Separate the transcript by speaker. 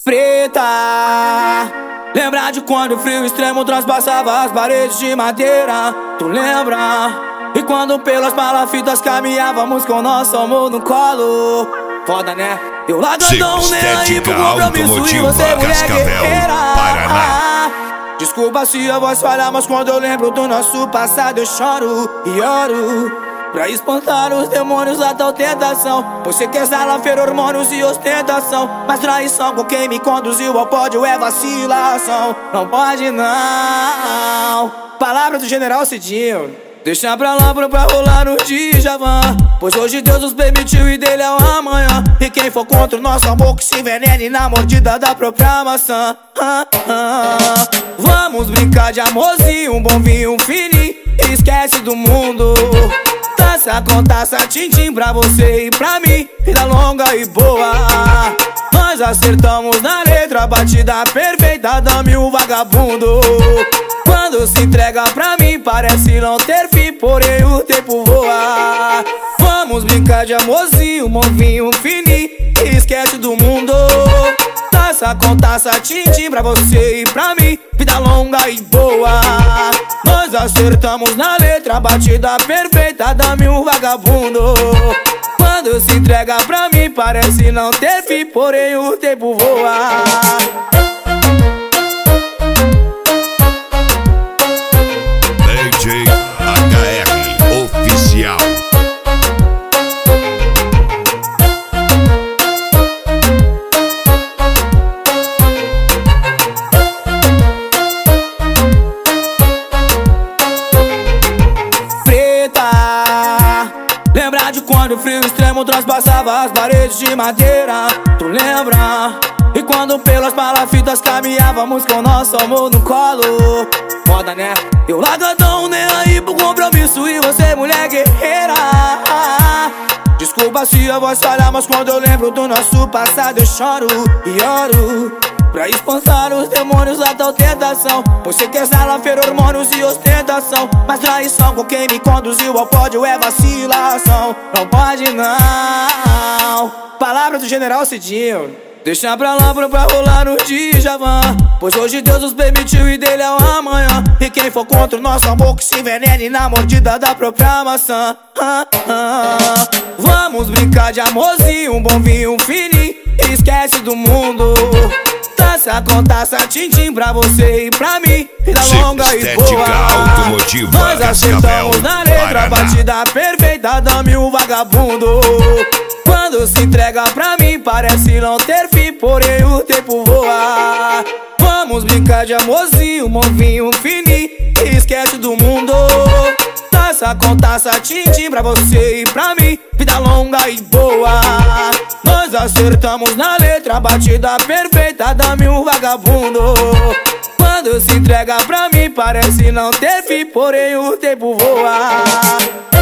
Speaker 1: Preta, lembra de quando o frio extremo transpassava as paredes de madeira? Tu lembra? E quando pelas palafitas caminhávamos com nosso amor no colo? Foda, né? Eu largadão nem aí pro compromisso e você mulher guerreira. Desculpa se a voz falha, mas quando eu lembro do nosso passado eu choro e oro. Pra espantar os demônios da tal tentação, pois você quer salafeiro, hormônios e ostentação. Mas traição com quem me conduziu ao pódio é vacilação. Não pode não. Palavra do general Cidinho. Deixa pra lá pra rolar no Djavan, pois hoje Deus nos permitiu e dele é o amanhã. E quem for contra o nosso amor que se envenene na mordida da própria maçã. Vamos brincar de amorzinho, um bom vinho, um fininho. Esquece do mundo. Taça com taça, tintim pra você e pra mim. Vida longa e boa. Nós acertamos na letra, batida perfeita, dame o vagabundo. Quando se entrega pra mim parece não ter fim, porém o tempo voa. Vamos brincar de amorzinho, um bom vinho, um fininho. Esquece do mundo. Taça com taça, tintim pra você e pra mim. Vida longa e boa. Nós acertamos na letra, batida perfeita, dame um vagabundo. Quando se entrega pra mim parece não ter fim, porém o tempo voa.
Speaker 2: DJ HR Oficial.
Speaker 1: Lembra de quando o frio extremo transpassava as paredes de madeira? Tu lembra? E quando pelas palafitas caminhávamos com nosso amor no colo? Foda, né? Eu largadão nem aí pro compromisso e você mulher guerreira. Desculpa se a voz falha, mas quando eu lembro do nosso passado eu choro e oro. Pra espantar os demônios da tal tentação, pois você quer salafeiro, hormônios e ostentação. Mas traição com quem me conduziu ao pódio é vacilação. Não pode não. Palavra do general Cidinho. Deixa pra lá pra rolar no Djavan, pois hoje Deus nos permitiu e dele é o amanhã. E quem for contra o nosso amor que se envenene na mordida da própria maçã. Vamos brincar de amorzinho, um bom vinho, um fininho. Esquece do mundo. Taça com taça, tintim pra você e pra mim. Vida longa e boa. Nós acertamos na letra, batida perfeita, dame o vagabundo. Quando se entrega pra mim parece não ter fim, porém o tempo voa. Vamos brincar de amorzinho, um bom vinho, um fininho. Esquece do mundo. Taça com taça, tintim pra você e pra mim. Vida longa e boa. Nós acertamos na letra, batida perfeita, dame um vagabundo. Quando se entrega pra mim parece não ter fim, porém o tempo voa.